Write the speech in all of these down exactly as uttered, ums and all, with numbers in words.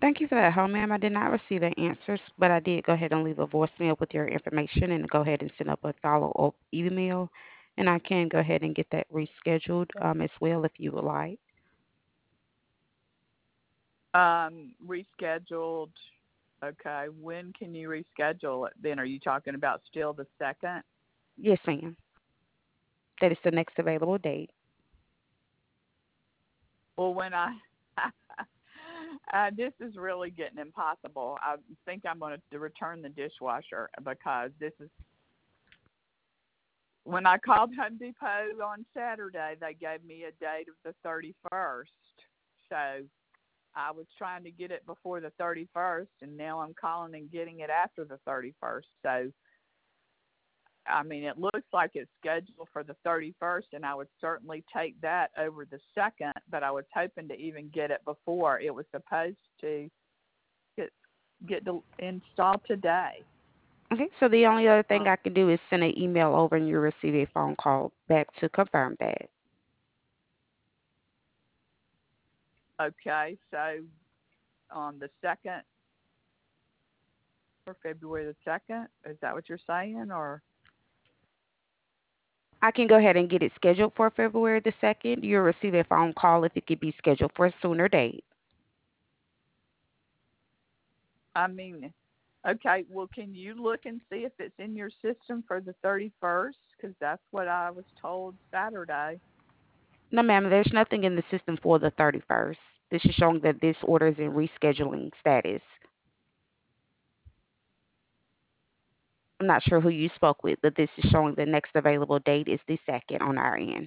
Thank you for that, home, ma'am. I did not receive an answer, but I did go ahead and leave a voicemail with your information and go ahead and send up a follow-up email. And I can go ahead and get that rescheduled um, as well if you would like. Um, rescheduled. Okay. When can you reschedule it then? Are you talking about still the second? Yes, ma'am. That is the next available date. Well, when I uh, this is really getting impossible. I think I'm going to return the dishwasher because this is when I called Home Depot on Saturday. They gave me a date of the thirty-first. So I was trying to get it before the thirty-first, and now I'm calling and getting it after the thirty-first. So I mean, it looks like it's scheduled for the thirty-first, and I would certainly take that over the second, but I was hoping to even get it before. It was supposed to get get to installed today. Okay, so the only other thing Um, I can do is send an email over and you'll receive a phone call back to confirm that. okay, so on the second for February the second, is that what you're saying? Or I can go ahead and get it scheduled for February the second. You'll receive a phone call if it could be scheduled for a sooner date. I mean, okay, well, can you look and see if it's in your system for the thirty-first? Because that's what I was told Saturday. No, ma'am, there's nothing in the system for the thirty-first. This is showing that this order is in rescheduling status. I'm not sure who you spoke with, but this is showing the next available date is the second on our end.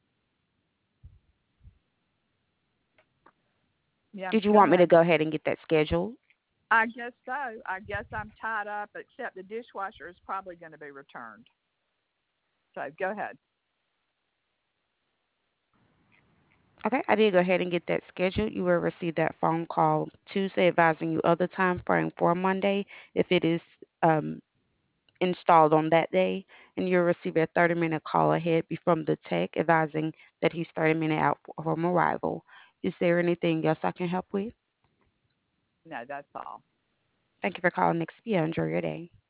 Yeah, Did you go want me to ahead. go ahead and get that scheduled? I guess so. I guess I'm tied up, except the dishwasher is probably going to be returned. So go ahead. Okay, I did go ahead and get that scheduled. You will receive that phone call Tuesday advising you of the time frame for Monday if it is um, installed on that day, and you'll receive a thirty minute call ahead be- from the tech advising that he's thirty minutes out from arrival. Is there anything else I can help with? No, that's all. Thank you for calling Next P. Enjoy your day.